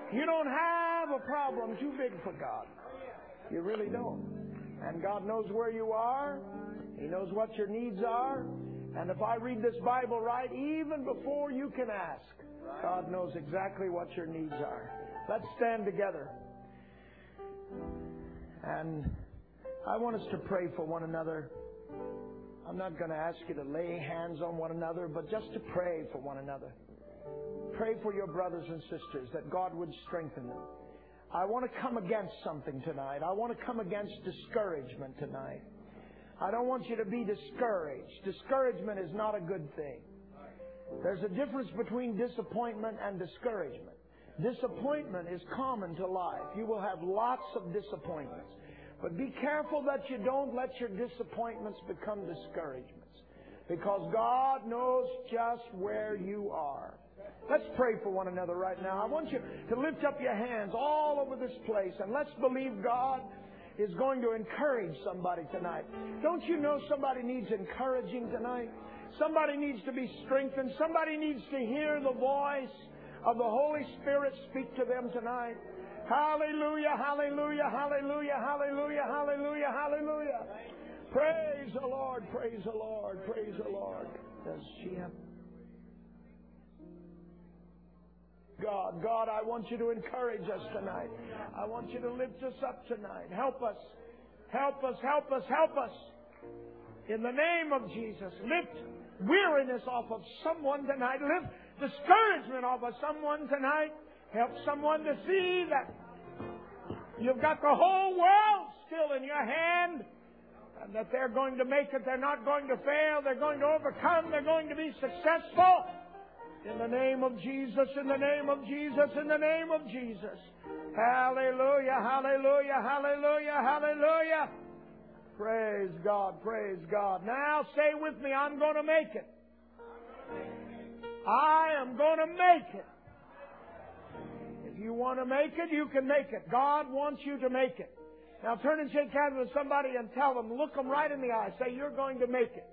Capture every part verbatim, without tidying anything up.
You don't have a problem too big for God. You really don't. And God knows where you are. He knows what your needs are. And if I read this Bible right, even before you can ask, God knows exactly what your needs are. Let's stand together. And I want us to pray for one another. I'm not going to ask you to lay hands on one another, but just to pray for one another. Pray for your brothers and sisters that God would strengthen them. I want to come against something tonight. I want to come against discouragement tonight. I don't want you to be discouraged. Discouragement is not a good thing. There's a difference between disappointment and discouragement. Disappointment is common to life. You will have lots of disappointments. But be careful that you don't let your disappointments become discouragements. Because God knows just where you are. Let's pray for one another right now. I want you to lift up your hands all over this place. And let's believe God is going to encourage somebody tonight. Don't you know somebody needs encouraging tonight? Somebody needs to be strengthened. Somebody needs to hear the voice of the Holy Spirit speak to them tonight. Hallelujah, hallelujah, hallelujah, hallelujah, hallelujah, hallelujah. Praise the Lord, praise the Lord, praise the Lord. Does she have... God, God, I want you to encourage us tonight. I want you to lift us up tonight. Help us. Help us, help us, help us. In the name of Jesus, lift weariness off of someone tonight. Lift discouragement off of someone tonight. Help someone to see that you've got the whole world still in your hand and that they're going to make it. They're not going to fail. They're going to overcome. They're going to be successful. In the name of Jesus, in the name of Jesus, in the name of Jesus. Hallelujah, hallelujah, hallelujah, hallelujah. Praise God, praise God. Now say with me, I'm going to make it. I am going to make it. If you want to make it, you can make it. God wants you to make it. Now turn and shake hands with somebody and tell them, look them right in the eye. Say, you're going to make it.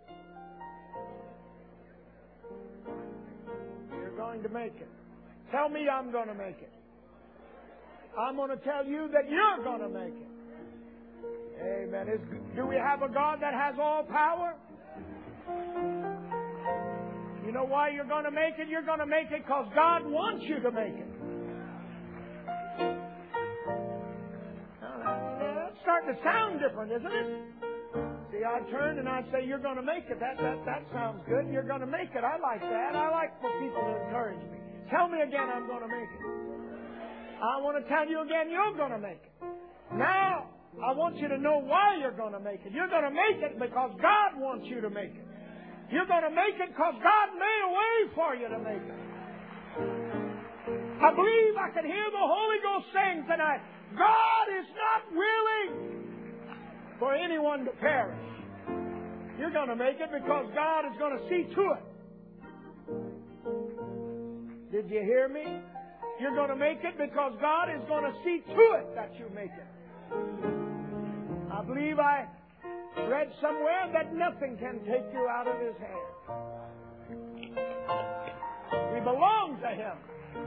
Going to make it. Tell me I'm going to make it. I'm going to tell you that you're going to make it. Amen. Is, do we have a God that has all power? You know why you're going to make it? You're going to make it because God wants you to make it. That's starting to sound different, isn't it? See, I turn and I say, you're going to make it. That, that, that sounds good. You're going to make it. I like that. I like for people to encourage me. Tell me again, I'm going to make it. I want to tell you again, you're going to make it. Now, I want you to know why you're going to make it. You're going to make it because God wants you to make it. You're going to make it because God made a way for you to make it. I believe I can hear the Holy Ghost saying tonight, God is not willing for anyone to perish. You're going to make it because God is going to see to it. Did you hear me? You're going to make it because God is going to see to it that you make it. I believe I read somewhere that nothing can take you out of His hand. We belong to Him.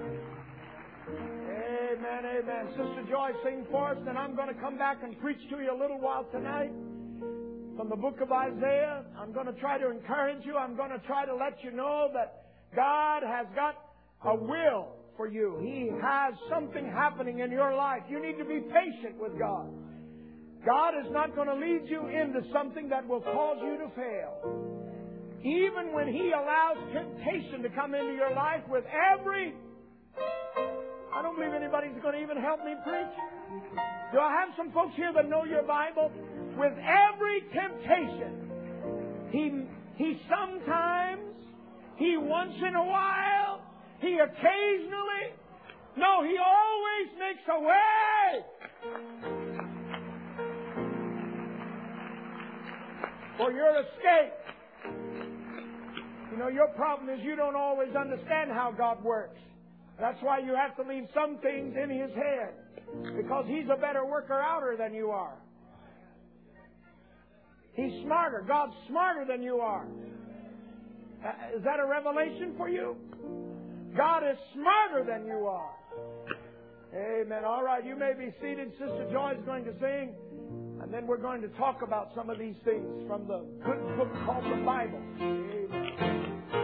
Amen, amen. Sister Joy, sing for us, and I'm going to come back and preach to you a little while tonight from the book of Isaiah. I'm going to try to encourage you. I'm going to try to let you know that God has got a will for you. He has something happening in your life. You need to be patient with God. God is not going to lead you into something that will cause you to fail. Even when He allows temptation to come into your life with every... I don't believe anybody's going to even help me preach. Do I have some folks here that know your Bible? With every temptation, He, he sometimes, He once in a while, He occasionally, no, He always makes a way for your escape. You know, your problem is you don't always understand how God works. That's why you have to leave some things in His hand. Because He's a better worker-outer than you are. He's smarter. God's smarter than you are. Uh, is that a revelation for you? God is smarter than you are. Amen. All right, you may be seated. Sister Joy is going to sing. And then we're going to talk about some of these things from the good book called the Bible. Amen.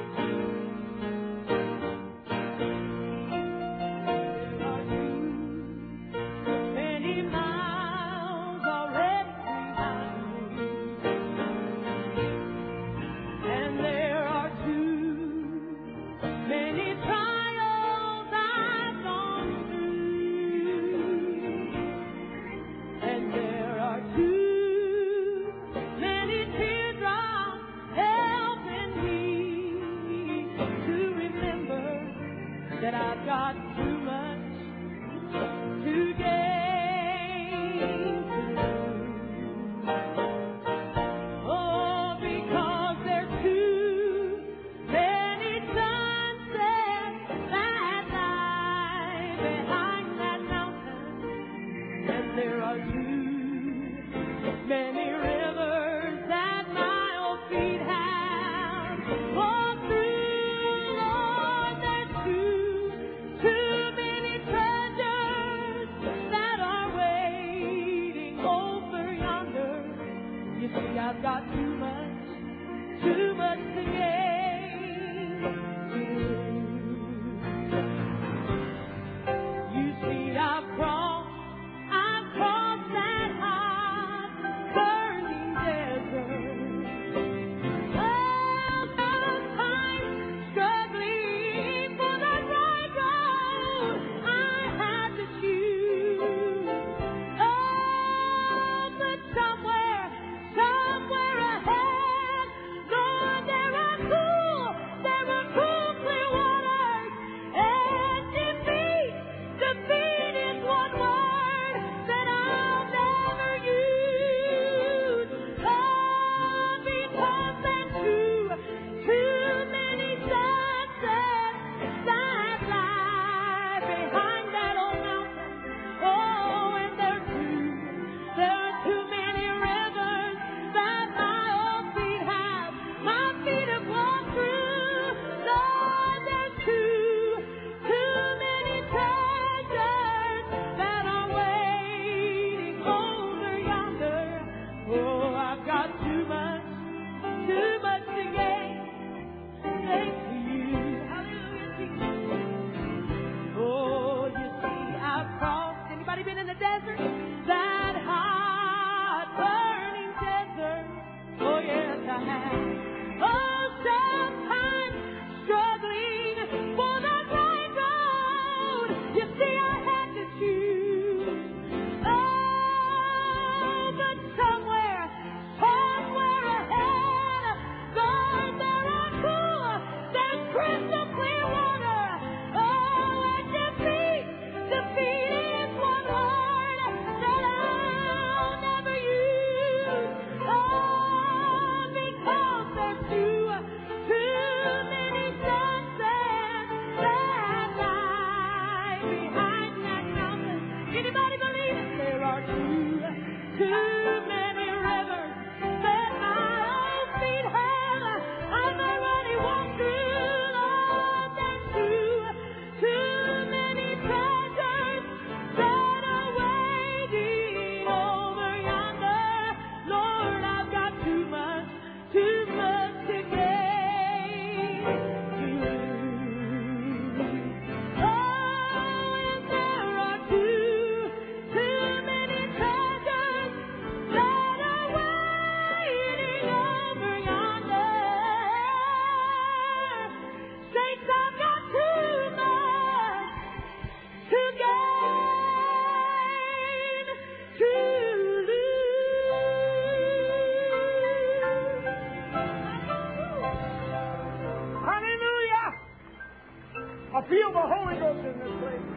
Feel the Holy Ghost in this place.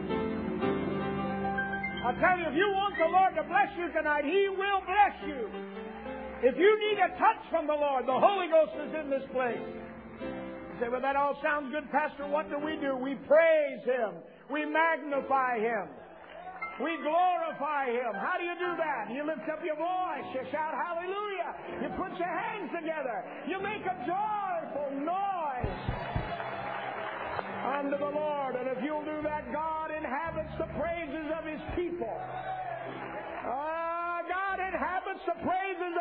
I tell you, if you want the Lord to bless you tonight, He will bless you. If you need a touch from the Lord, the Holy Ghost is in this place. You say, well, that all sounds good, Pastor. What do we do? We praise Him. We magnify Him. We glorify Him. How do you do that? You lift up your voice. You shout hallelujah. You put your hands together. You make a joyful noise unto the Lord. And if you'll do that, God inhabits the praises of His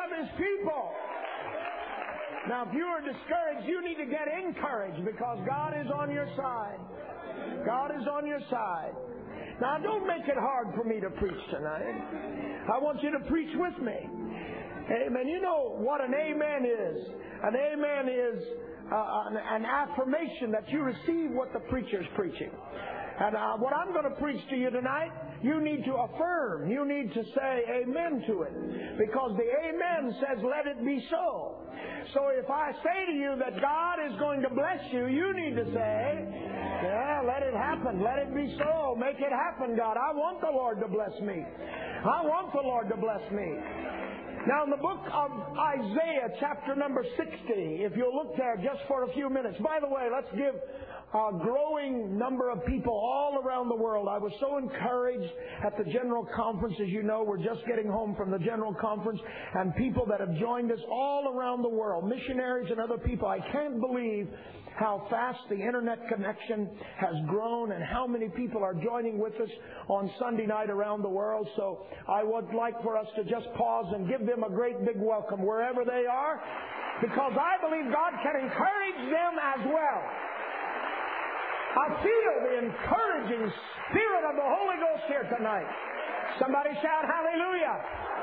of His people. Now, if you are discouraged, you need to get encouraged because God is on your side. God is on your side. Now, don't make it hard for me to preach tonight. I want you to preach with me. Amen. You know what an amen is. An amen is uh, an, an affirmation that you receive what the preacher's preaching. And uh, what I'm going to preach to you tonight, you need to affirm. You need to say amen to it. Because the amen says, let it be so. So if I say to you that God is going to bless you, you need to say, yeah, let it happen. Let it be so. Make it happen, God. I want the Lord to bless me. I want the Lord to bless me. Now, in the book of Isaiah, chapter number sixty, if you'll look there just for a few minutes. By the way, let's give a growing number of people all around the world. I was so encouraged at the General Conference. As you know, we're just getting home from the General Conference, and people that have joined us all around the world, missionaries and other people. I can't believe how fast the internet connection has grown and how many people are joining with us on Sunday night around the world. So I would like for us to just pause and give them a great big welcome wherever they are, because I believe God can encourage them as well. I feel the encouraging Spirit of the Holy Ghost here tonight. Somebody shout hallelujah.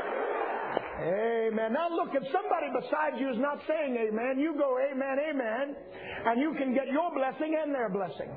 Amen. Now look, if somebody beside you is not saying amen, you go amen, amen, and you can get your blessing and their blessing.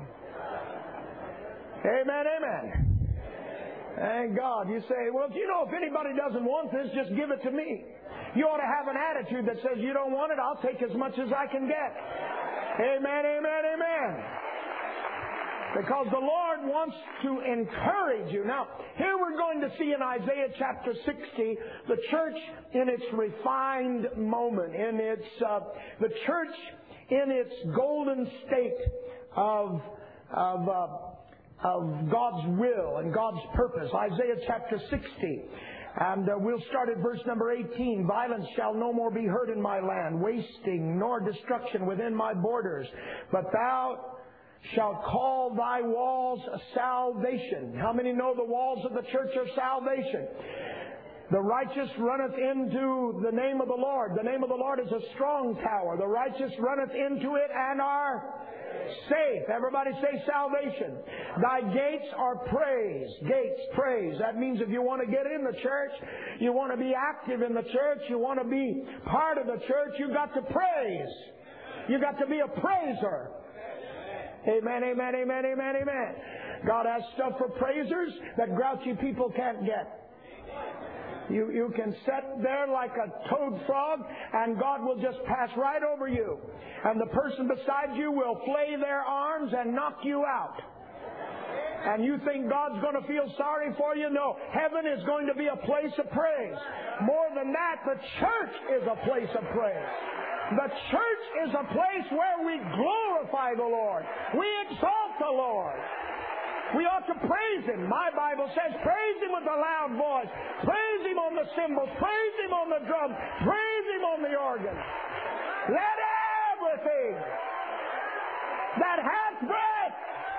Amen, amen. Thank God. You say, well, you know, if anybody doesn't want this, just give it to me. You ought to have an attitude that says, you don't want it, I'll take as much as I can get. Amen, amen, amen. Because the Lord wants to encourage you. Now, here we're going to see in Isaiah chapter sixty, the church in its refined moment, in its uh, the church in its golden state of of uh, of God's will and God's purpose. Isaiah chapter sixty. And uh, we'll start at verse number eighteen. Violence shall no more be heard in my land, wasting nor destruction within my borders. But thou shalt call thy walls salvation. How many know the walls of the church are salvation? The righteous runneth into the name of the Lord. The name of the Lord is a strong tower. The righteous runneth into it and are safe. Everybody say salvation. Thy gates are praise. Gates, praise. That means if you want to get in the church, you want to be active in the church, you want to be part of the church, you've got to praise. You've got to be a praiser. Amen, amen, amen, amen, amen. God has stuff for praisers that grouchy people can't get. You, you can sit there like a toad frog and God will just pass right over you. And the person beside you will flay their arms and knock you out. And you think God's going to feel sorry for you? No. Heaven is going to be a place of praise. More than that, the church is a place of praise. The church is a place where we glorify the Lord. We exalt the Lord. We ought to praise Him. My Bible says, praise Him with a loud voice. Praise Him on the cymbals. Praise Him on the drums. Praise Him on the organ. Let everything that hath breath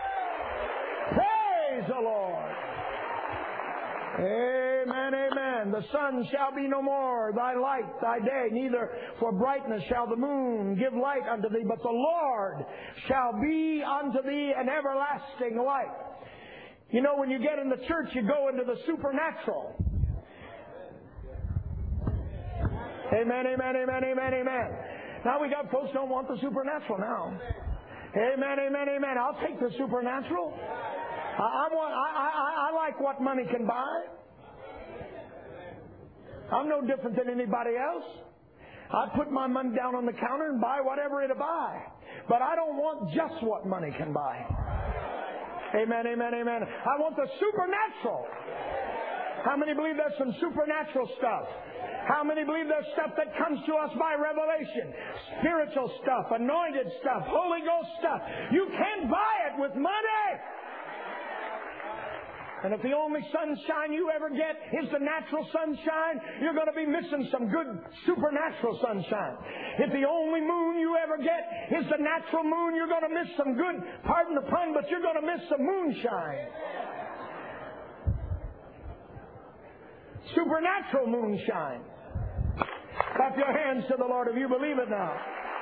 praise the Lord. Amen, amen. The sun shall be no more thy light, thy day, neither for brightness shall the moon give light unto thee, but the Lord shall be unto thee an everlasting light. You know, when you get in the church, you go into the supernatural. Amen, amen, amen, amen, amen. Now we got folks don't want the supernatural now. Amen, amen, amen. I'll take the supernatural. I, I want. I, I, I like what money can buy. I'm no different than anybody else. I put my money down on the counter and buy whatever it'll buy. But I don't want just what money can buy. Amen, amen, amen. I want the supernatural. How many believe there's some supernatural stuff? How many believe there's stuff that comes to us by revelation? Spiritual stuff, anointed stuff, Holy Ghost stuff. You can't buy it with money. And if the only sunshine you ever get is the natural sunshine, you're going to be missing some good supernatural sunshine. If the only moon you ever get is the natural moon, you're going to miss some good, pardon the pun, but you're going to miss some moonshine. Supernatural moonshine. Clap your hands to the Lord if you believe it now.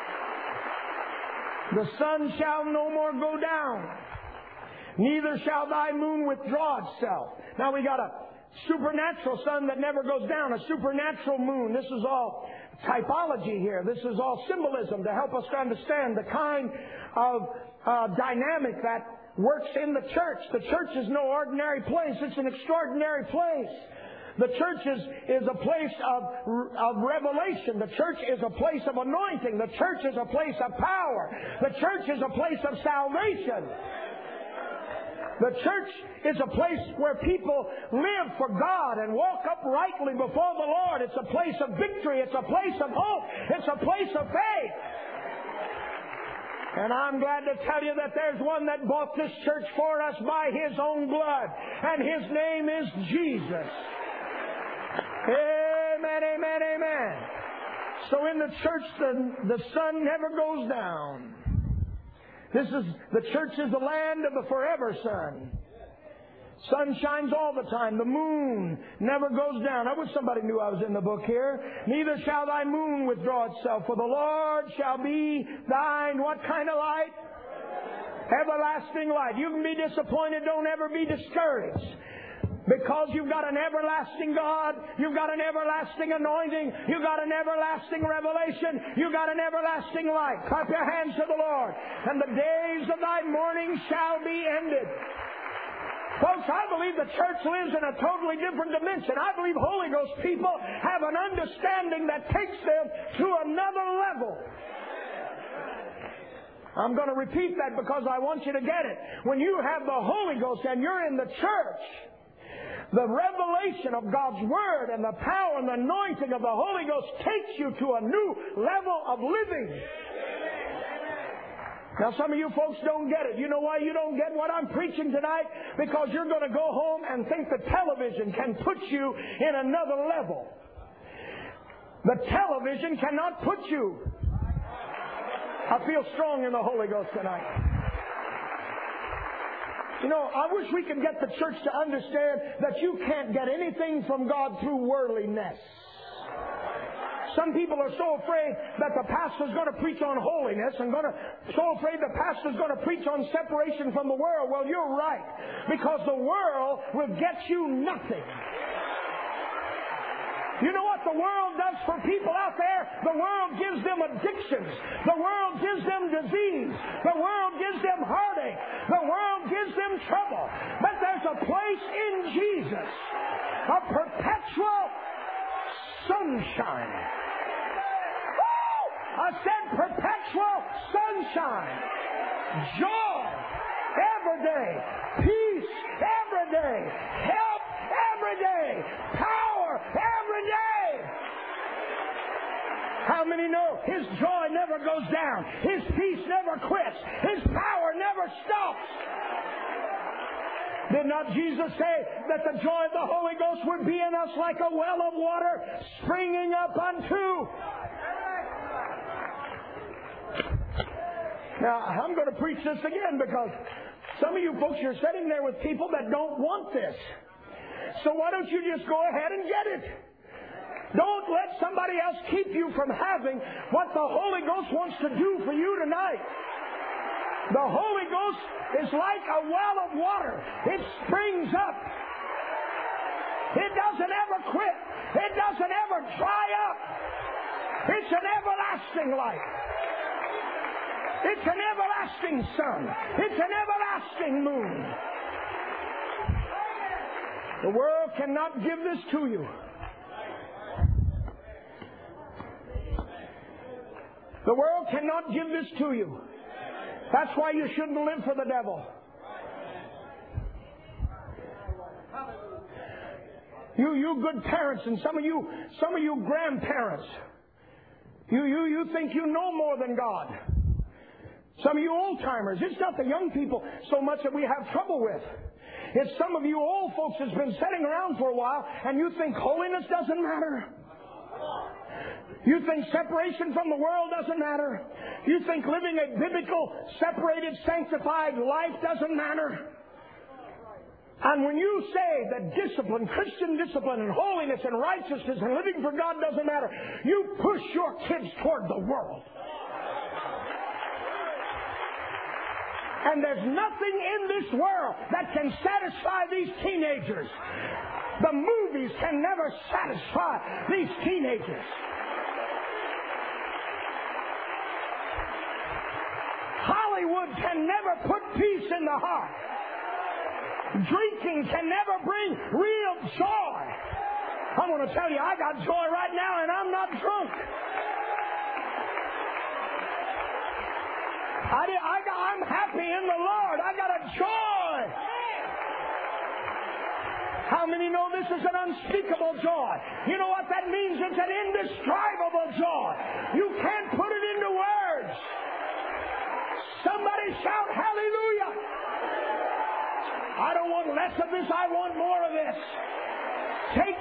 The sun shall no more go down, neither shall thy moon withdraw itself. Now we got a supernatural sun that never goes down, a supernatural moon. This is all typology here. This is all symbolism to help us to understand the kind of uh, dynamic that works in the church. The church is no ordinary place. It's an extraordinary place. The church is, is a place of, of revelation. The church is a place of anointing. The church is a place of power. The church is a place of salvation. The church is a place where people live for God and walk uprightly before the Lord. It's a place of victory. It's a place of hope. It's a place of faith. And I'm glad to tell you that there's one that bought this church for us by His own blood. And His name is Jesus. Amen, amen, amen. So in the church, the, the sun never goes down. This is, the church is the land of the forever sun. Sun shines all the time. The moon never goes down. I wish somebody knew I was in the book here. Neither shall thy moon withdraw itself, for the Lord shall be thine what kind of light? Everlasting light. You can be disappointed. Don't ever be discouraged. Because you've got an everlasting God, you've got an everlasting anointing, you've got an everlasting revelation, you've got an everlasting light. Clap your hands to the Lord. And the days of thy mourning shall be ended. Folks, I believe the church lives in a totally different dimension. I believe Holy Ghost people have an understanding that takes them to another level. I'm going to repeat that because I want you to get it. When you have the Holy Ghost and you're in the church, the revelation of God's Word and the power and the anointing of the Holy Ghost takes you to a new level of living. Now, some of you folks don't get it. You know why you don't get what I'm preaching tonight? Because you're going to go home and think the television can put you in another level. The television cannot put you. I feel strong in the Holy Ghost tonight. You know, I wish we could get the church to understand that you can't get anything from God through worldliness. Some people are so afraid that the pastor's going to preach on holiness and going to, so afraid the pastor's going to preach on separation from the world. Well, you're right. Because the world will get you nothing. You know what the world does for people out there? The world gives them addictions. The world gives them disease. The world gives them heartache. The world gives them trouble. But there's a place in Jesus, a perpetual sunshine. Woo! I said perpetual sunshine. Joy every day. Peace every day. Help every day. Power every day. How many know His joy never goes down? His peace never quits. His power never stops. Did not Jesus say that the joy of the Holy Ghost would be in us like a well of water springing up unto? Now, I'm going to preach this again because some of you folks, you're sitting there with people that don't want this. So why don't you just go ahead and get it? Don't let somebody else keep you from having what the Holy Ghost wants to do for you tonight. The Holy Ghost is like a well of water. It springs up. It doesn't ever quit. It doesn't ever dry up. It's an everlasting light. It's an everlasting sun. It's an everlasting moon. The world cannot give this to you. The world cannot give this to you. That's why you shouldn't live for the devil. You, you good parents, and some of you, some of you grandparents, you, you, you think you know more than God. Some of you old timers. It's not the young people so much that we have trouble with. It's some of you old folks that's been sitting around for a while, and you think holiness doesn't matter. You think separation from the world doesn't matter. You think living a biblical, separated, sanctified life doesn't matter. And when you say that discipline, Christian discipline and holiness and righteousness and living for God doesn't matter, you push your kids toward the world. And there's nothing in this world that can satisfy these teenagers. The movies can never satisfy these teenagers. Hollywood can never put peace in the heart. Drinking can never bring real joy. I'm going to tell you, I got joy right now and I'm not drunk. I, I, I'm happy in the Lord. I got a joy. How many know this is an unspeakable joy? You know what that means? It's an indescribable joy. You can't put it into words. Somebody shout hallelujah. I don't want less of this. I want more of this. Take...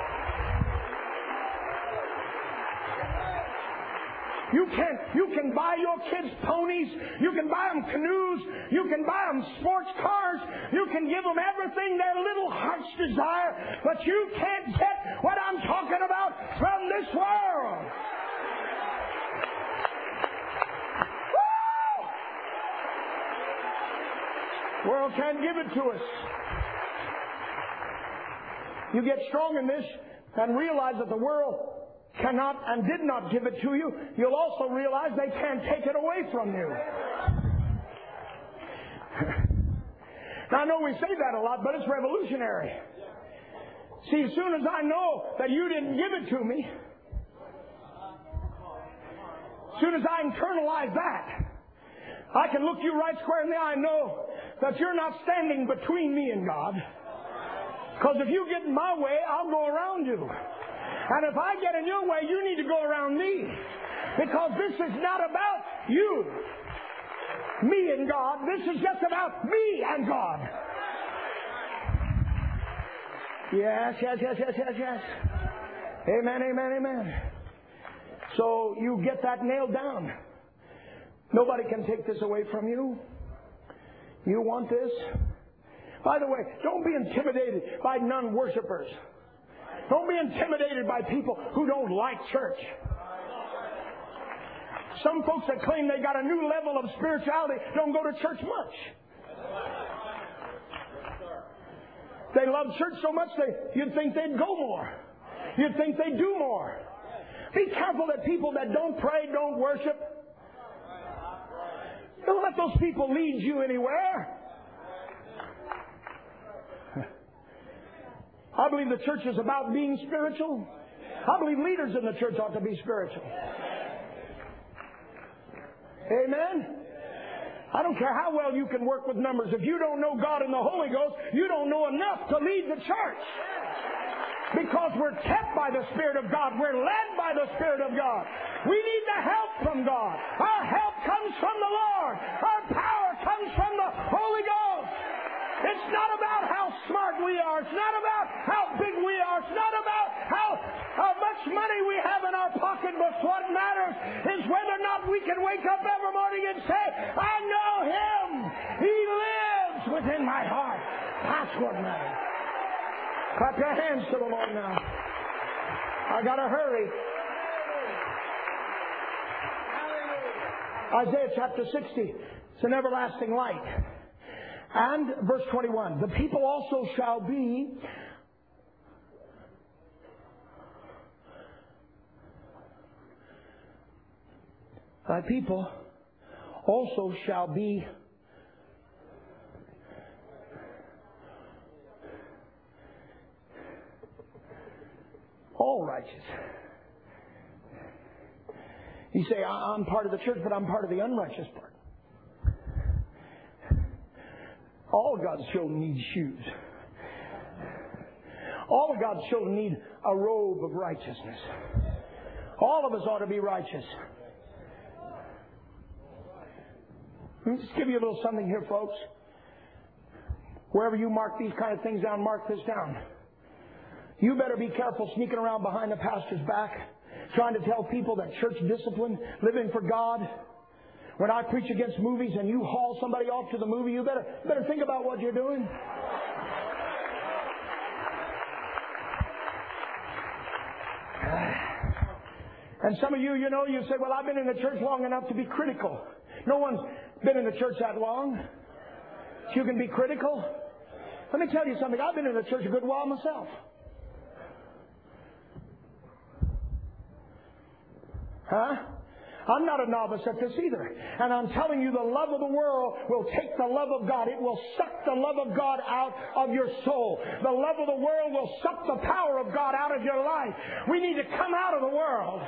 You can, you can buy your kids ponies. You can buy them canoes. You can buy them sports cars. You can give them everything their little hearts desire. But you can't get what I'm talking about from this world. Woo! World can't give it to us. You get strong in this and realize that the world cannot and did not give it to you, you'll also realize they can't take it away from you. Now, I know we say that a lot, but it's revolutionary. See, as soon as I know that you didn't give it to me, as soon as I internalize that, I can look you right square in the eye and know that you're not standing between me and God. Because if you get in my way, I'll go around you. And if I get in your way, you need to go around me. Because this is not about you, me and God. This is just about me and God. Yes, yes, yes, yes, yes, yes. Amen, amen, amen. So you get that nailed down. Nobody can take this away from you. You want this? By the way, don't be intimidated by non-worshipers. Don't be intimidated by people who don't like church. Some folks that claim they got a new level of spirituality don't go to church much. They love church so much they you'd think they'd go more. You'd think they'd do more. Be careful that people that don't pray, don't worship. Don't let those people lead you anywhere. I believe the church is about being spiritual. I believe leaders in the church ought to be spiritual. Amen? I don't care how well you can work with numbers. If you don't know God and the Holy Ghost, you don't know enough to lead the church. Because we're kept by the Spirit of God. We're led by the Spirit of God. We need the help from God. Our help comes from the Lord. Our power comes from the Holy Ghost. It's not about how smart we are. It's not about how big we are. It's not about how, how much money we have in our pocketbooks. What matters is whether or not we can wake up every morning and say, I know Him. He lives within my heart. That's what matters. Clap your hands to the Lord now. I got to hurry. Isaiah chapter sixty. It's an everlasting light. And verse twenty-one, the people also shall be thy people also shall be all righteous. You say, I'm part of the church, but I'm part of the unrighteous part. All God's children need shoes. All of God's children need a robe of righteousness. All of us ought to be righteous. Let me just give you a little something here, folks. Wherever you mark these kind of things down, mark this down. You better be careful sneaking around behind the pastor's back, trying to tell people that church discipline, living for God. When I preach against movies and you haul somebody off to the movie, you better better think about what you're doing. And some of you, you know, you say, well, I've been in the church long enough to be critical. No one's been in the church that long. You can be critical. Let me tell you something. I've been in the church a good while myself. Huh? I'm not a novice at this either. And I'm telling you, the love of the world will take the love of God. It will suck the love of God out of your soul. The love of the world will suck the power of God out of your life. We need to come out of the world.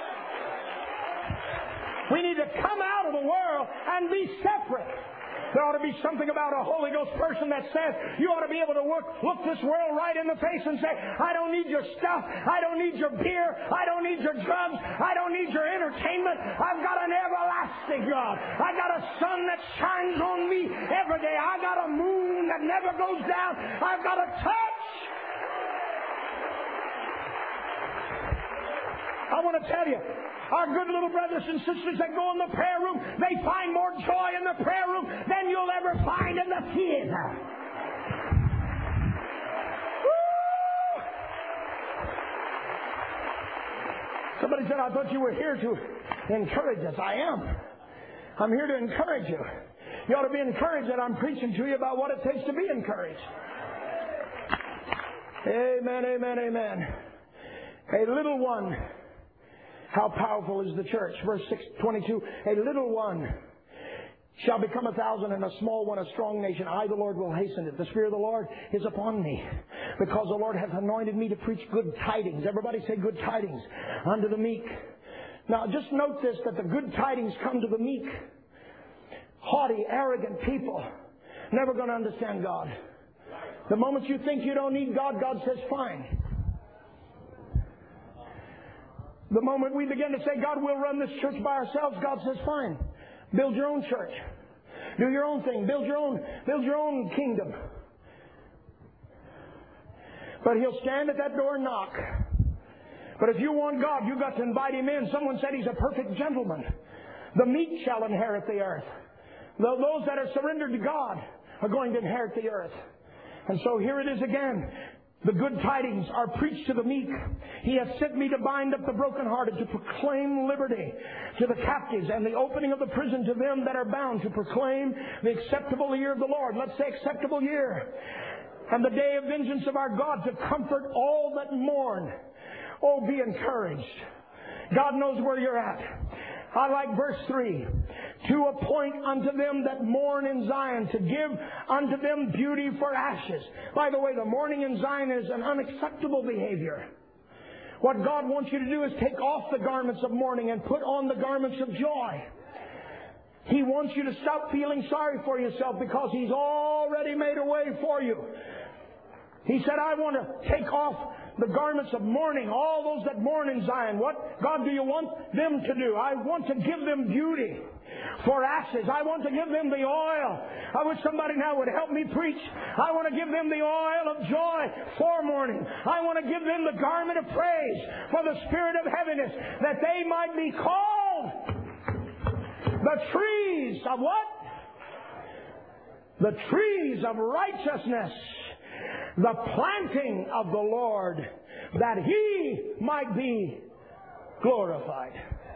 We need to come out of the world and be separate. There ought to be something about a Holy Ghost person that says you ought to be able to look, look this world right in the face and say, I don't need your stuff. I don't need your beer. I don't need your drugs. I don't need your entertainment. I've got an everlasting God. I got a sun that shines on me every day. I got a moon that never goes down. I've got a touch. I want to tell you, our good little brothers and sisters that go in the prayer room, they find more joy in the prayer room than you'll ever find in the theater. Woo! Somebody said, I thought you were here to encourage us. I am. I'm here to encourage you. You ought to be encouraged that I'm preaching to you about what it takes to be encouraged. Amen, amen, amen. A little one. How powerful is the church? Verse six twenty-two. A little one shall become a thousand, and a small one a strong nation. I, the Lord, will hasten it. The Spirit of the Lord is upon me, because the Lord hath anointed me to preach good tidings. Everybody say good tidings unto the meek. Now, just note this, that the good tidings come to the meek. Haughty, arrogant people, never going to understand God. The moment you think you don't need God, God says, fine. The moment we begin to say, God, we'll run this church by ourselves, God says, fine. Build your own church. Do your own thing. Build your own, build your own kingdom. But He'll stand at that door and knock. But if you want God, you've got to invite Him in. Someone said He's a perfect gentleman. The meek shall inherit the earth. Those that are surrendered to God are going to inherit the earth. And so here it is again. The good tidings are preached to the meek. He has sent me to bind up the brokenhearted, to proclaim liberty to the captives, and the opening of the prison to them that are bound, to proclaim the acceptable year of the Lord. Let's say acceptable year. And the day of vengeance of our God, to comfort all that mourn. Oh, be encouraged. God knows where you're at. I like verse three. To appoint unto them that mourn in Zion, to give unto them beauty for ashes. By the way, the mourning in Zion is an unacceptable behavior. What God wants you to do is take off the garments of mourning and put on the garments of joy. He wants you to stop feeling sorry for yourself, because He's already made a way for you. He said, I want to take off the garments of mourning, all those that mourn in Zion. What, God, do you want them to do? I want to give them beauty for ashes. I want to give them the oil. I wish somebody now would help me preach. I want to give them the oil of joy for mourning. I want to give them the garment of praise for the spirit of heaviness, that they might be called the trees of what? The trees of righteousness, the planting of the Lord, that He might be glorified.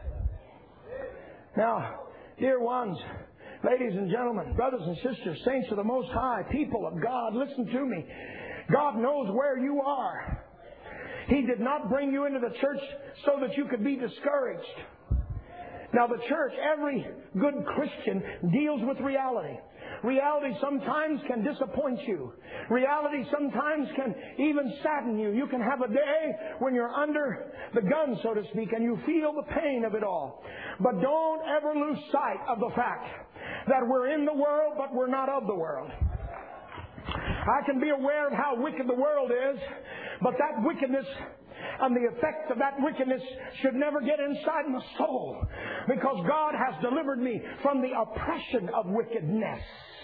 Now, dear ones, ladies and gentlemen, brothers and sisters, saints of the Most High, people of God, listen to me. God knows where you are. He did not bring you into the church so that you could be discouraged. Now, the church, every good Christian deals with reality. Reality sometimes can disappoint you. Reality sometimes can even sadden you. You can have a day when you're under the gun, so to speak, and you feel the pain of it all. But don't ever lose sight of the fact that we're in the world, but we're not of the world. I can be aware of how wicked the world is, but that wickedness and the effect of that wickedness should never get inside my soul, because God has delivered me from the oppression of wickedness.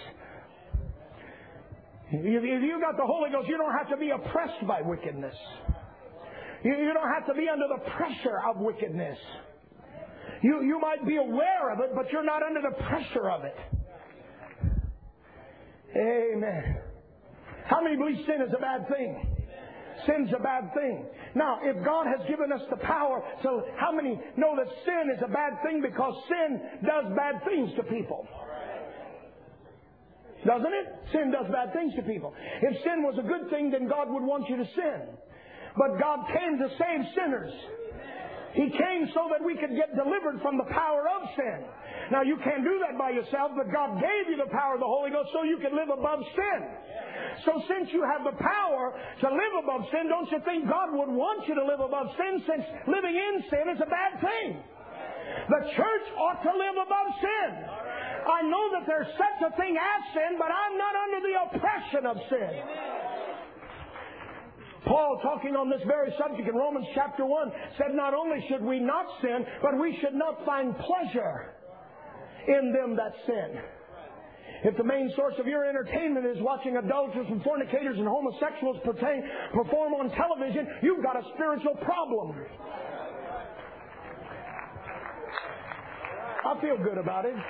If you got the Holy Ghost, you don't have to be oppressed by wickedness. You, you don't have to be under the pressure of wickedness. You, you might be aware of it, but you're not under the pressure of it. Amen. How many believe sin is a bad thing? Sin's a bad thing. Now, if God has given us the power to, how many know that sin is a bad thing because sin does bad things to people? Doesn't it? Sin does bad things to people. If sin was a good thing, then God would want you to sin. But God came to save sinners. He came so that we could get delivered from the power of sin. Now, you can't do that by yourself, but God gave you the power of the Holy Ghost so you can live above sin. So since you have the power to live above sin, don't you think God would want you to live above sin, since living in sin is a bad thing? The church ought to live above sin. I know that there's such a thing as sin, but I'm not under the oppression of sin. Paul, talking on this very subject in Romans chapter one, said not only should we not sin, but we should not find pleasure in them that sin. If the main source of your entertainment is watching adulterers and fornicators and homosexuals pertain, perform on television, you've got a spiritual problem. I feel good about it.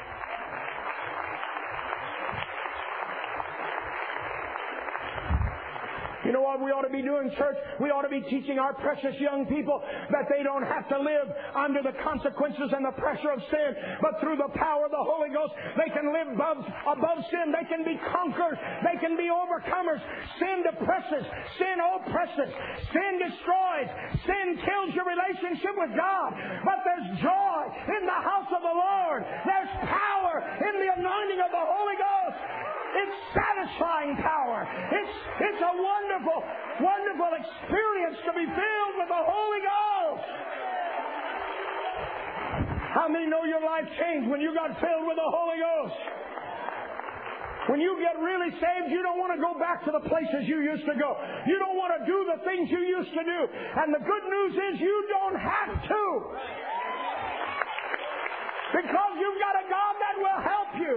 You know what we ought to be doing, church? We ought to be teaching our precious young people that they don't have to live under the consequences and the pressure of sin, but through the power of the Holy Ghost, they can live above, above sin. They can be conquerors. They can be overcomers. Sin depresses. Sin oppresses. Sin destroys. Sin kills your relationship with God. But there's joy in the house of the Lord. There's power in the anointing of the Holy Ghost. It's satisfying power. It's, it's a wonderful, wonderful experience to be filled with the Holy Ghost. How many know your life changed when you got filled with the Holy Ghost? When you get really saved, you don't want to go back to the places you used to go. You don't want to do the things you used to do. And the good news is you don't have to. Because you've got a God that will help you.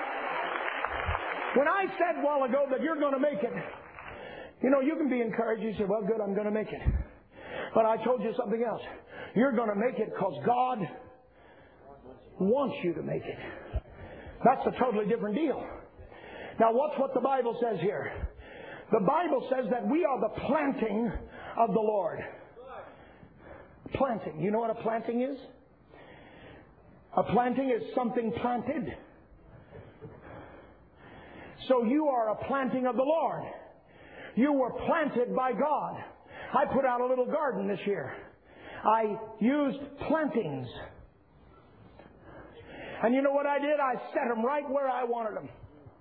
When I said a while ago that you're going to make it, you know, you can be encouraged. You say, well, good, I'm going to make it. But I told you something else. You're going to make it because God wants you to make it. That's a totally different deal. Now, watch what the Bible says here. The Bible says that we are the planting of the Lord. Planting. You know what a planting is? A planting is something planted. So you are a planting of the Lord. You were planted by God. I put out a little garden this year. I used plantings. And you know what I did? I set them right where I wanted them.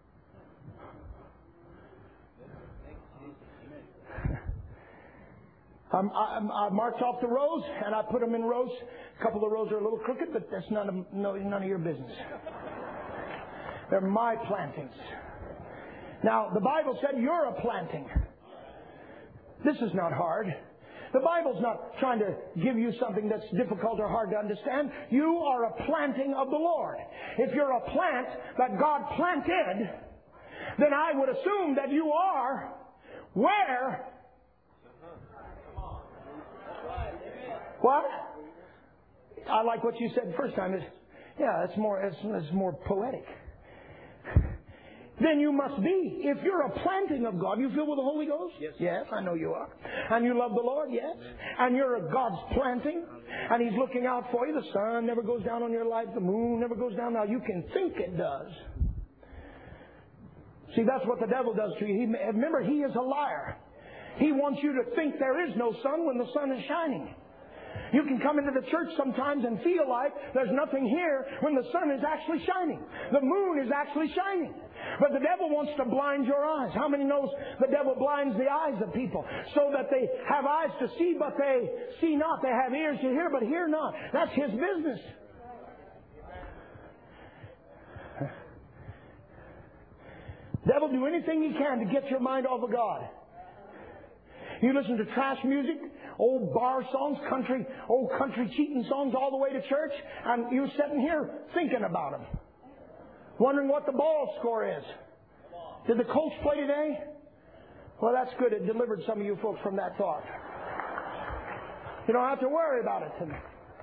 I'm, I'm, I marked off the rows and I put them in rows. A couple of rows are a little crooked, but that's none of, no, none of your business. They're my plantings. Now, the Bible said you're a planting. This is not hard. The Bible's not trying to give you something that's difficult or hard to understand. You are a planting of the Lord. If you're a plant that God planted, then I would assume that you are where? What? I like what you said the first time. It's, yeah, it's more, it's, it's more poetic. Then you must be. If you're a planting of God, you filled with the Holy Ghost? Yes. Yes, I know you are. And you love the Lord? Yes. And you're a God's planting? And He's looking out for you. The sun never goes down on your life. The moon never goes down. Now, you can think it does. See, that's what the devil does to you. He, remember, he is a liar. He wants you to think there is no sun when the sun is shining. You can come into the church sometimes and feel like there's nothing here when the sun is actually shining. The moon is actually shining. But the devil wants to blind your eyes. How many knows the devil blinds the eyes of people so that they have eyes to see, but they see not. They have ears to hear, but hear not. That's his business. Devil do anything he can to get your mind off of God. You listen to trash music, old bar songs, country, old country cheating songs all the way to church, and you're sitting here thinking about them. Wondering what the ball score is. Did the Colts play today? Well, that's good. It delivered some of you folks from that thought. You don't have to worry about it tonight.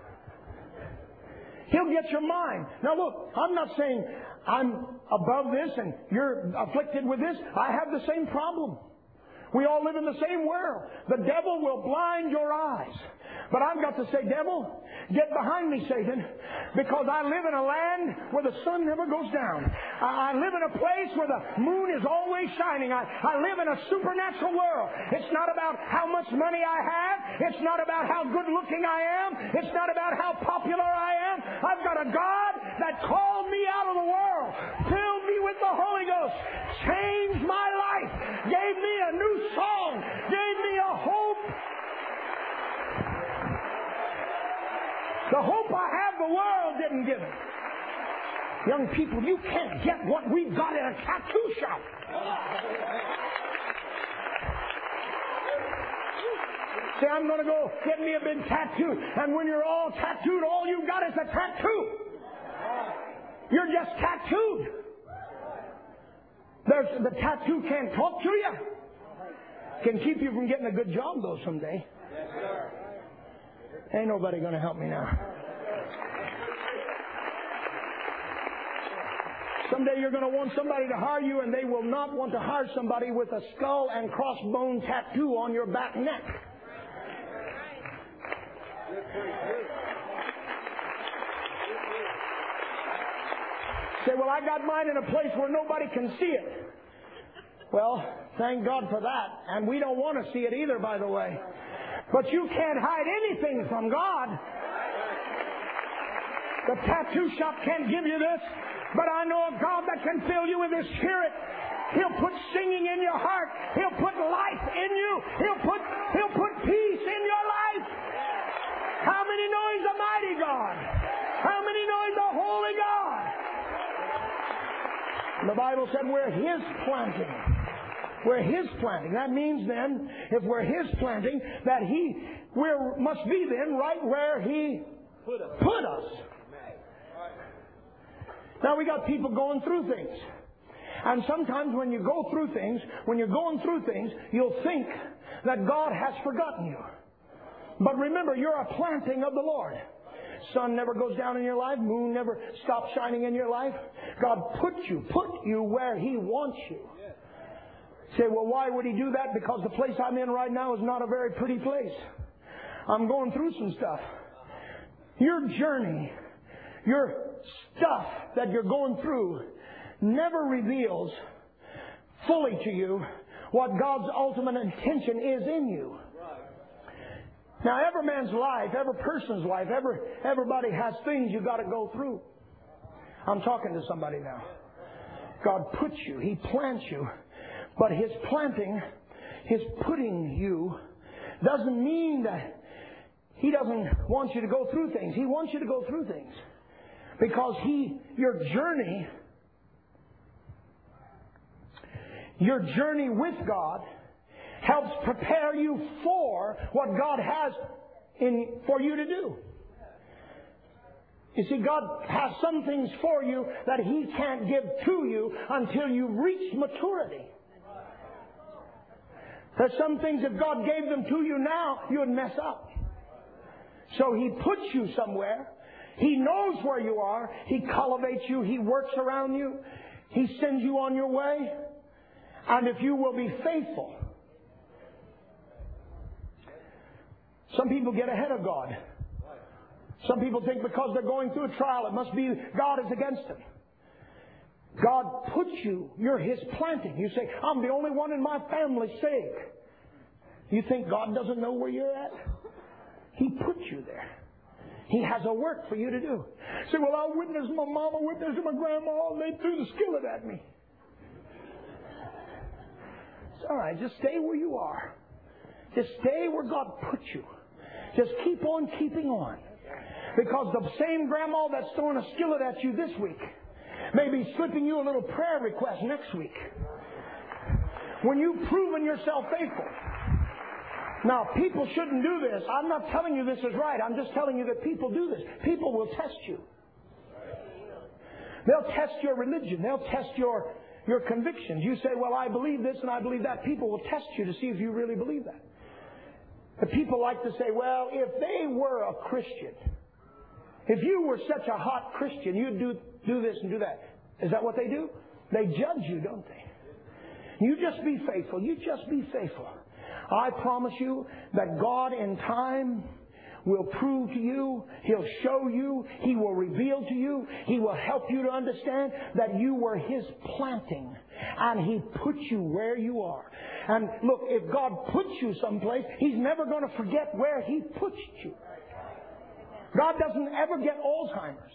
He'll get your mind. Now look, I'm not saying I'm above this and you're afflicted with this. I have the same problem. We all live in the same world. The devil will blind your eyes. But I've got to say, devil, get behind me, Satan, because I live in a land where the sun never goes down. I live in a place where the moon is always shining. I, I live in a supernatural world. It's not about how much money I have. It's not about how good looking I am. It's not about how popular I am. I've got a God that called me out of the world, filled me with the Holy Ghost, changed my life, gave me a new song, gave me a hope. The hope I have, the world didn't give it. Young people, you can't get what we've got at a tattoo shop. Say, I'm going to go get me a big tattoo. And when you're all tattooed, all you've got is a tattoo. You're just tattooed. There's, the tattoo can't talk to you. Can keep you from getting a good job, though, someday. Ain't nobody going to help me now. Someday you're going to want somebody to hire you, and they will not want to hire somebody with a skull and crossbone tattoo on your back neck. Say, well, I got mine in a place where nobody can see it. Well, thank God for that. And we don't want to see it either, by the way. But you can't hide anything from God. The tattoo shop can't give you this, but I know a God that can fill you with His Spirit. He'll put singing in your heart. He'll put life in you. He'll put, He'll put peace in your life. How many know He's a mighty God? How many know He's a holy God? The Bible said we're His planting. We're His planting. That means then, if we're His planting, that He we must be then right where He put us. Put us. Now we got people going through things. And sometimes when you go through things, when you're going through things, you'll think that God has forgotten you. But remember, you're a planting of the Lord. Sun never goes down in your life. Moon never stops shining in your life. God put you, put you where He wants you. Say, well, why would He do that? Because the place I'm in right now is not a very pretty place. I'm going through some stuff. Your journey, your stuff that you're going through never reveals fully to you what God's ultimate intention is in you. Now, every man's life, every person's life, every, everybody has things you got to go through. I'm talking to somebody now. God puts you, He plants you. But His planting, His putting you, doesn't mean that He doesn't want you to go through things. He wants you to go through things. Because He, your journey, your journey with God helps prepare you for what God has in for you to do. You see, God has some things for you that He can't give to you until you reach maturity. There's some things if God gave them to you now, you would mess up. So He puts you somewhere. He knows where you are. He cultivates you. He works around you. He sends you on your way. And if you will be faithful. Some people get ahead of God. Some people think because they're going through a trial, it must be God is against them. God puts you, you're His planting. You say, I'm the only one in my family saved. You think God doesn't know where you're at? He put you there. He has a work for you to do. Say, well, I witnessed my mama, witnessed my grandma, and they threw the skillet at me. It's all right, just stay where you are. Just stay where God put you. Just keep on keeping on. Because the same grandma that's throwing a skillet at you this week may be slipping you a little prayer request next week. When you've proven yourself faithful. Now, people shouldn't do this. I'm not telling you this is right. I'm just telling you that people do this. People will test you. They'll test your religion. They'll test your, your convictions. You say, well, I believe this and I believe that. People will test you to see if you really believe that. But people like to say, well, if they were a Christian, if you were such a hot Christian, you'd do, do this and do that. Is that what they do? They judge you, don't they? You just be faithful. You just be faithful. I promise you that God in time will prove to you, He'll show you, He will reveal to you, He will help you to understand that you were His planting and He put you where you are. And look, if God puts you someplace, He's never going to forget where He put you. God doesn't ever get Alzheimer's.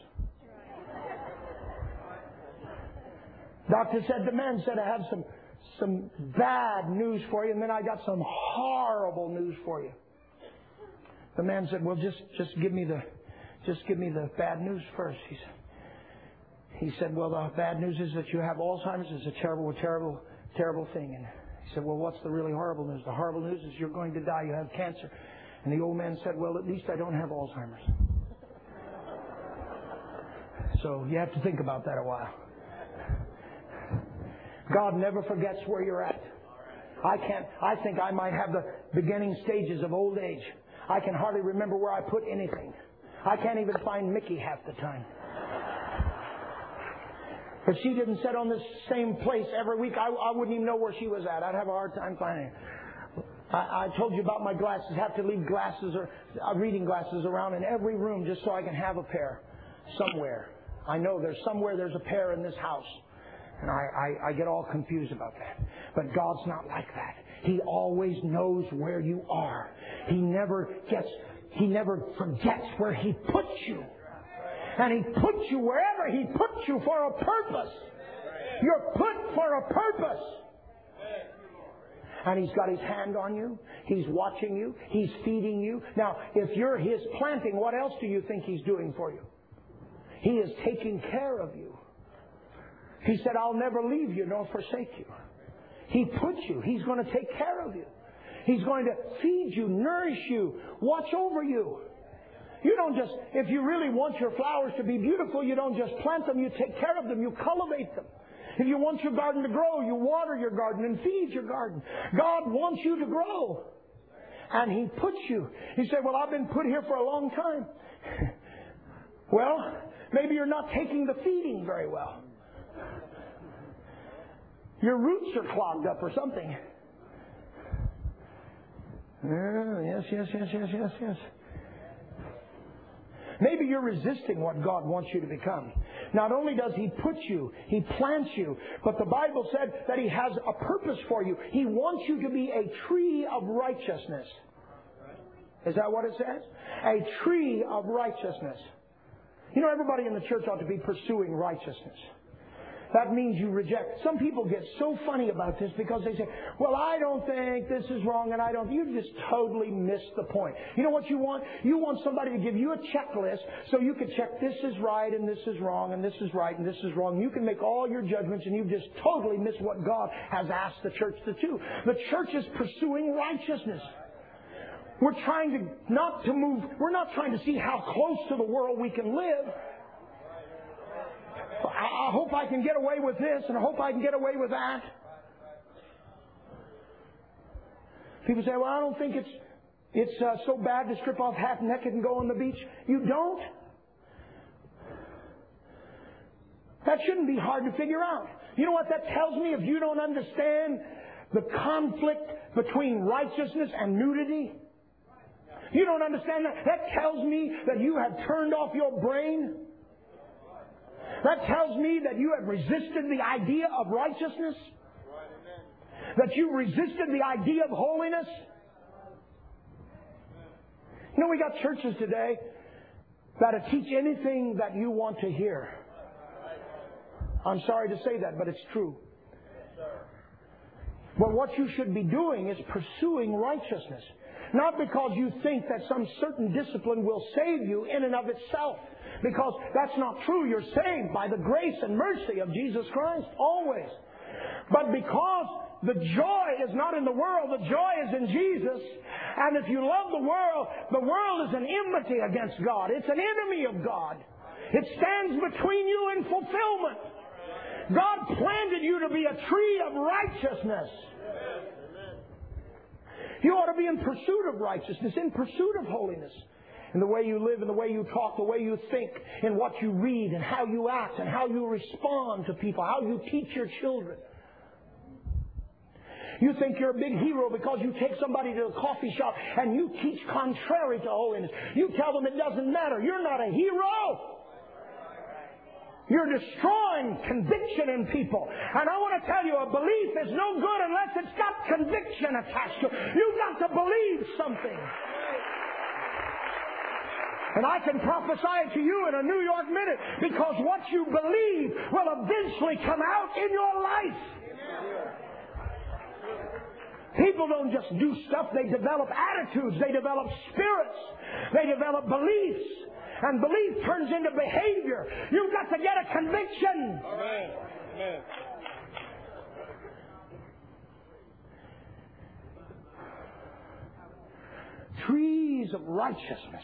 Doctor said, the man said, I have some, some bad news for you, and then I got some horrible news for you. The man said, well, just, just give me the, just give me the bad news first. He said, he said, well, the bad news is that you have Alzheimer's. It's a terrible, terrible, terrible thing. And he said, well, what's the really horrible news? The horrible news is you're going to die. You have cancer. And the old man said, well, at least I don't have Alzheimer's. So you have to think about that a while. God never forgets where you're at. I can't, I think I might have the beginning stages of old age. I can hardly remember where I put anything. I can't even find Mickey half the time. If she didn't sit on this same place every week, I, I wouldn't even know where she was at. I'd have a hard time finding her. I, I told you about my glasses. I have to leave glasses or uh, reading glasses around in every room just so I can have a pair somewhere. I know there's somewhere there's a pair in this house. And I, I, I get all confused about that. But God's not like that. He always knows where you are. He never gets, He never forgets where He puts you. And He puts you wherever He puts you for a purpose. You're put for a purpose. And He's got His hand on you. He's watching you. He's feeding you. Now, if you're His planting, what else do you think He's doing for you? He is taking care of you. He said, I'll never leave you nor forsake you. He put you. He's going to take care of you. He's going to feed you, nourish you, watch over you. You don't just, if you really want your flowers to be beautiful, you don't just plant them, you take care of them, you cultivate them. If you want your garden to grow, you water your garden and feed your garden. God wants you to grow. And He puts you. You say, well, I've been put here for a long time. Well, maybe you're not taking the feeding very well. Your roots are clogged up or something. Uh, yes, yes, yes, yes, yes, yes. Maybe you're resisting what God wants you to become. Not only does He put you, He plants you, but the Bible said that He has a purpose for you. He wants you to be a tree of righteousness. Is that what it says? A tree of righteousness. You know, everybody in the church ought to be pursuing righteousness. That means you reject. Some people get so funny about this because they say, well, I don't think this is wrong and I don't. You just totally missed the point. You know what you want? You want somebody to give you a checklist so you can check this is right and this is wrong and this is right and this is wrong. You can make all your judgments and you've just totally missed what God has asked the church to do. The church is pursuing righteousness. We're trying to not to move. We're not trying to see how close to the world we can live. I hope I can get away with this and I hope I can get away with that. People say, well, I don't think it's it's uh, so bad to strip off half naked and go on the beach. You don't? That shouldn't be hard to figure out. You know what that tells me? If you don't understand the conflict between righteousness and nudity, you don't understand that? That tells me that you have turned off your brain. That tells me that you have resisted the idea of righteousness. That you resisted the idea of holiness. You know, we got churches today that'll teach anything that you want to hear. I'm sorry to say that, but it's true. But what you should be doing is pursuing righteousness. Not because you think that some certain discipline will save you in and of itself. Because that's not true. You're saved by the grace and mercy of Jesus Christ, always. But because the joy is not in the world, the joy is in Jesus. And if you love the world, the world is an enmity against God. It's an enemy of God. It stands between you and fulfillment. God planted you to be a tree of righteousness. You ought to be in pursuit of righteousness, in pursuit of holiness. In the way you live, in the way you talk, the way you think, in what you read, and how you act, and how you respond to people, how you teach your children. You think you're a big hero because you take somebody to a coffee shop and you teach contrary to holiness. You tell them it doesn't matter. You're not a hero. You're destroying conviction in people. And I want to tell you, a belief is no good unless it's got conviction attached to it. You've got to believe something. And I can prophesy to you in a New York minute, because what you believe will eventually come out in your life. People don't just do stuff. They develop attitudes. They develop spirits. They develop beliefs. And belief turns into behavior. You've got to get a conviction. Amen. Amen. Trees of righteousness.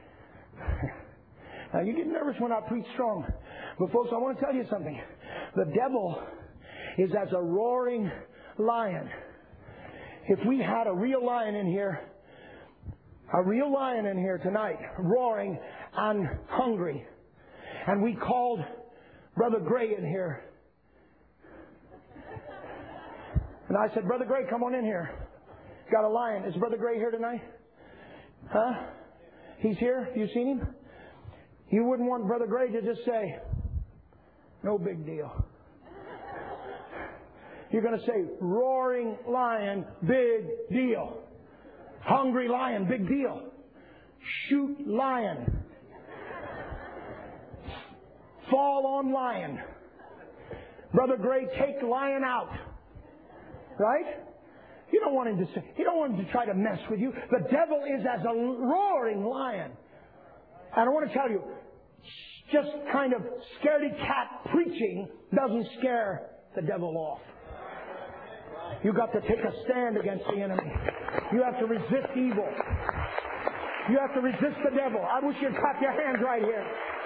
Now, you get nervous when I preach strong. But folks, I want to tell you something. The devil is as a roaring lion. If we had a real lion in here, a real lion in here tonight, roaring and hungry, and we called Brother Gray in here, and I said, Brother Gray, come on in here. Got a lion. Is Brother Gray here tonight? Huh? He's here? You seen him? You wouldn't want Brother Gray to just say, no big deal. You're going to say, roaring lion, big deal. Hungry lion, big deal. Shoot lion. Fall on lion. Brother Gray, take lion out. Right? You don't want him to say, you don't want him to try to mess with you. The devil is as a roaring lion. And I want to tell you, just kind of scaredy cat preaching doesn't scare the devil off. You've got to take a stand against the enemy. You have to resist evil. You have to resist the devil. I wish you'd clap your hands right here.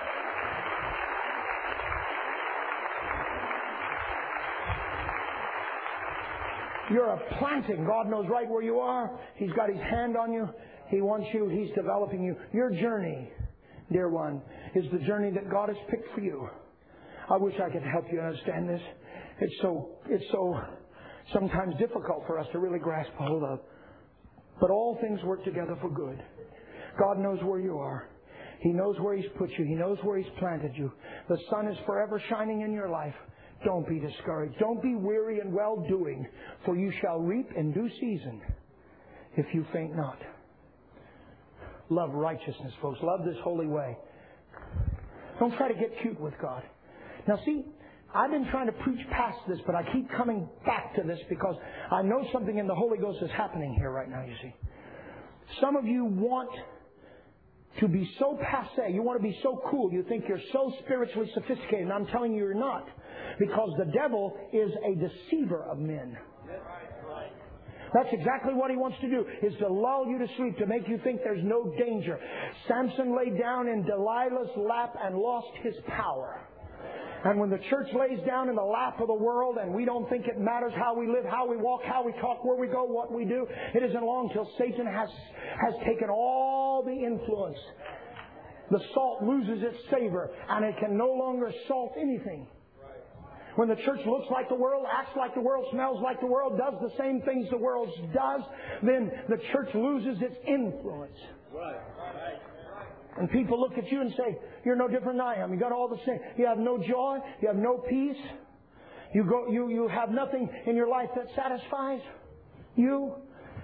You're a planting. God knows right where you are. He's got His hand on you. He wants you. He's developing you. Your journey, dear one, is the journey that God has picked for you. I wish I could help you understand this. It's so, it's so sometimes difficult for us to really grasp hold of. But all things work together for good. God knows where you are. He knows where He's put you. He knows where He's planted you. The sun is forever shining in your life. Don't be discouraged. Don't be weary in well-doing, for you shall reap in due season if you faint not. Love righteousness, folks. Love this holy way. Don't try to get cute with God. Now see, I've been trying to preach past this, but I keep coming back to this because I know something in the Holy Ghost is happening here right now, you see. Some of you want to be so passé. You want to be so cool. You think you're so spiritually sophisticated. And I'm telling you, you're not. Because the devil is a deceiver of men. That's exactly what he wants to do, is to lull you to sleep, to make you think there's no danger. Samson lay down in Delilah's lap and lost his power. And when the church lays down in the lap of the world and we don't think it matters how we live, how we walk, how we talk, where we go, what we do, it isn't long till Satan has, has taken all the influence. The salt loses its savor and it can no longer salt anything. When the church looks like the world, acts like the world, smells like the world, does the same things the world does, then the church loses its influence. Right. And people look at you and say, you're no different than I am. You got all the same. You have no joy. You have no peace. You go. You, you have nothing in your life that satisfies you.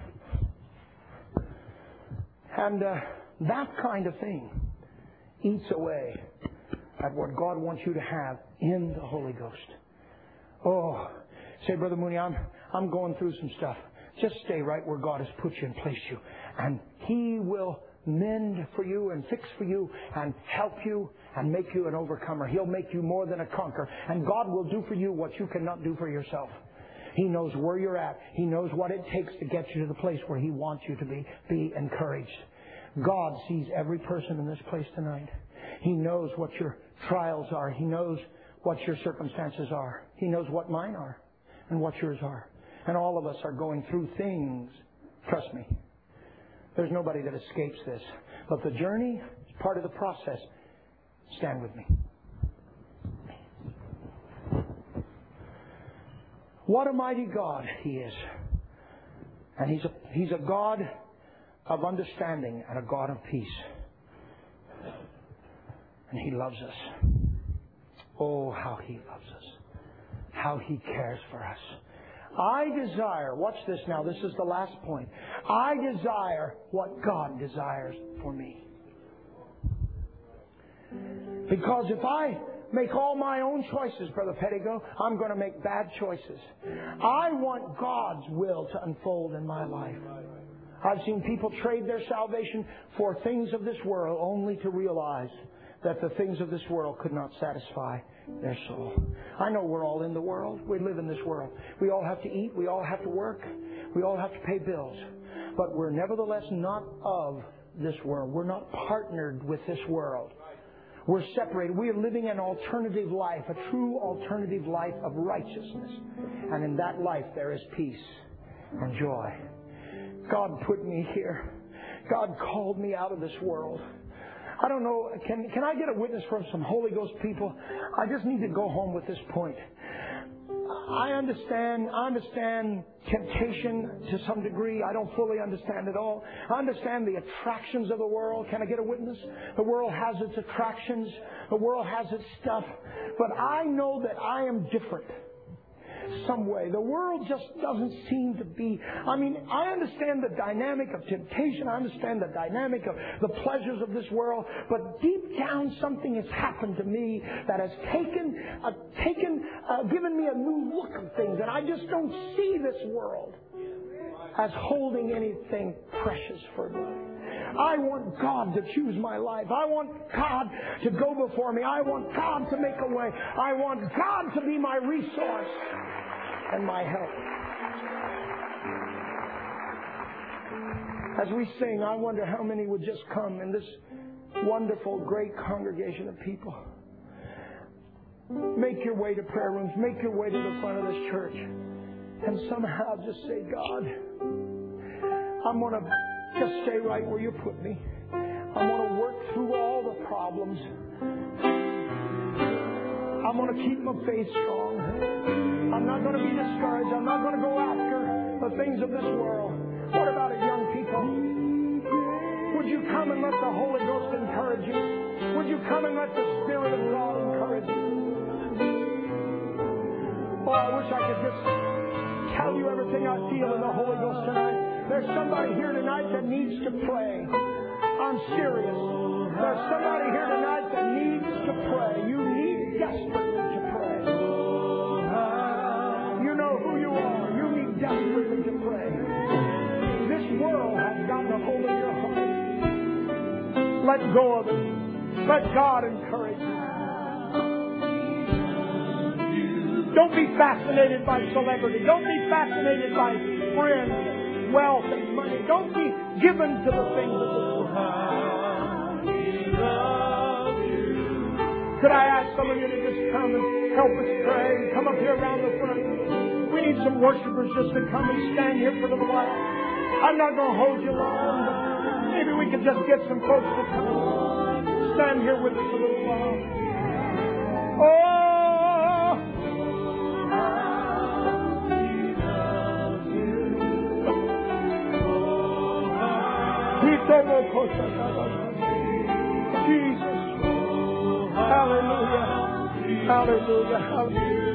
And uh, that kind of thing eats away at what God wants you to have in the Holy Ghost. Oh, say, Brother Mooney, I'm, I'm going through some stuff. Just stay right where God has put you and placed you. And He will mend for you and fix for you and help you and make you an overcomer. He'll make you more than a conqueror. And God will do for you what you cannot do for yourself. He knows where you're at. He knows what it takes to get you to the place where He wants you to be. Be encouraged. God sees every person in this place tonight. He knows what your trials are. He knows what your circumstances are. He knows what mine are and what yours are. And all of us are going through things. Trust me. There's nobody that escapes this. But the journey is part of the process. Stand with me. What a mighty God He is. And He's a, He's a God of understanding and a God of peace. And He loves us. Oh, how He loves us. How He cares for us. I desire, watch this now, this is the last point. I desire what God desires for me. Because if I make all my own choices, Brother Pettigo, I'm going to make bad choices. I want God's will to unfold in my life. I've seen people trade their salvation for things of this world only to realize that the things of this world could not satisfy their soul. I know we're all in the world. We live in this world. We all have to eat. We all have to work. We all have to pay bills. But we're nevertheless not of this world. We're not partnered with this world. We're separated. We are living an alternative life, a true alternative life of righteousness. And in that life there is peace and joy. God put me here. God called me out of this world. I don't know, can can I get a witness from some Holy Ghost people? I just need to go home with this point. I understand, I understand temptation to some degree. I don't fully understand it all. I understand the attractions of the world. Can I get a witness? The world has its attractions. The world has its stuff. But I know that I am different. Some way. The world just doesn't seem to be... I mean, I understand the dynamic of temptation. I understand the dynamic of the pleasures of this world. But deep down, something has happened to me that has taken, uh, taken, uh, given me a new look of things. And I just don't see this world as holding anything precious for me. I want God to choose my life. I want God to go before me. I want God to make a way. I want God to be my resource and my help. As we sing, I wonder how many would just come in this wonderful, great congregation of people. Make your way to prayer rooms. Make your way to the front of this church. And somehow just say, God, I'm going to just stay right where you put me. I'm going to work through all the problems. I'm going to keep my faith strong. I'm not going to be discouraged. I'm not going to go after the things of this world. What about it, young people? Would you come and let the Holy Ghost encourage you? Would you come and let the Spirit of God encourage you? Oh, I wish I could just tell you everything I feel in the Holy Ghost tonight. There's somebody here tonight that needs to pray. I'm serious. There's somebody here tonight that needs to pray. You need desperately to pray. You know who you are. You need desperately to pray. This world has gotten a hold of your heart. Let go of it. Let God encourage you. Don't be fascinated by celebrity. Don't be fascinated by friends, wealth, and money. Don't be given to the things of this world. Could I ask some of you to just come and help us pray? Come up here around the front. We need some worshipers just to come and stand here for a little while. I'm not going to hold you long, but maybe we could just get some folks to come. Stand here with us a little while. Oh! Jesus. Hallelujah. Hallelujah. Hallelujah.